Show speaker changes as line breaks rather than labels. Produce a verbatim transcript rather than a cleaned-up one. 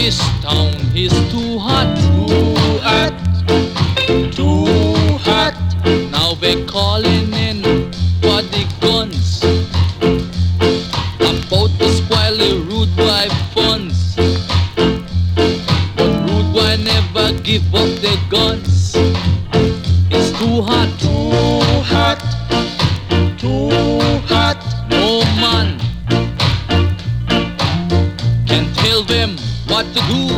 This town is too hot,
Too hot, too hot.
now we're calling in for the guns. About to spoil the rude boy funds, but rude boy never give up their guns. It's too hot,
Too hot, too hot.
no man can tell them what to do.